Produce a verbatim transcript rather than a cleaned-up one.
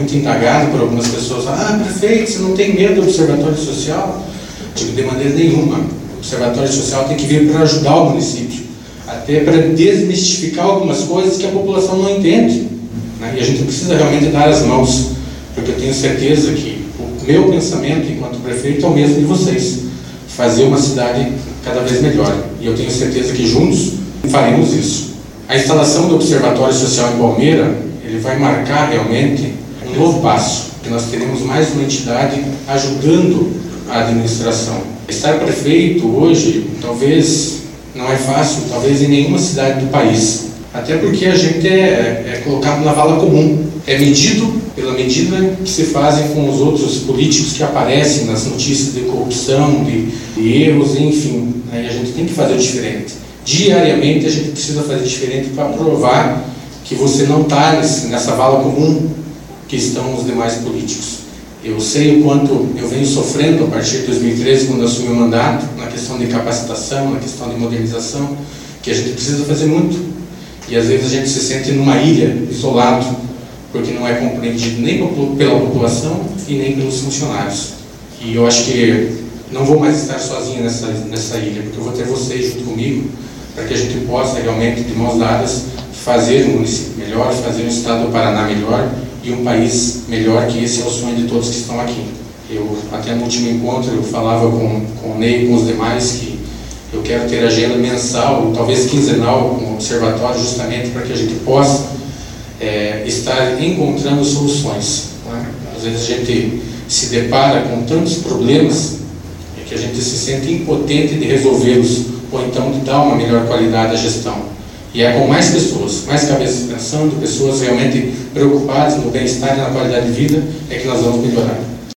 muito indagado por algumas pessoas. Ah, prefeito, você não tem medo do Observatório Social? Digo, de maneira nenhuma. O Observatório Social tem que vir para ajudar o município, até para desmistificar algumas coisas que a população não entende, né? E a gente precisa realmente dar as mãos, porque eu tenho certeza que o meu pensamento enquanto prefeito é o mesmo de vocês, fazer uma cidade cada vez melhor, e eu tenho certeza que juntos faremos isso. A instalação do Observatório Social em Palmeira, ele vai marcar realmente um novo passo, que nós teremos mais uma entidade ajudando a administração. Estar prefeito hoje, talvez não é fácil, talvez em nenhuma cidade do país, até porque a gente é, é colocado na vala comum, é medido pela medida que se fazem com os outros políticos que aparecem nas notícias de corrupção, de, de erros, enfim, né? E a gente tem que fazer diferente. Diariamente a gente precisa fazer diferente para provar que você não está nessa vala comum que estão os demais políticos. Eu sei o quanto eu venho sofrendo a partir de dois mil e treze, quando assumi o mandato, na questão de capacitação, na questão de modernização, que a gente precisa fazer muito. E às vezes a gente se sente numa ilha, isolado, porque não é compreendido nem pela população e nem pelos funcionários. E eu acho que não vou mais estar sozinho nessa, nessa ilha, porque eu vou ter vocês junto comigo, para que a gente possa realmente, de mãos dadas, fazer um município melhor, fazer um estado do Paraná melhor e um país melhor, que esse é o sonho de todos que estão aqui. Eu, até no último encontro, eu falava com, com o Ney e com os demais que eu quero ter agenda mensal, talvez quinzenal, com o observatório, justamente para que a gente possa é, estar encontrando soluções, né? Às vezes a gente se depara com tantos problemas é que a gente se sente impotente de resolvê-los, ou então de dar uma melhor qualidade à gestão. E é com mais pessoas, mais cabeças pensando, pessoas realmente preocupadas no bem-estar e na qualidade de vida, é que nós vamos melhorar.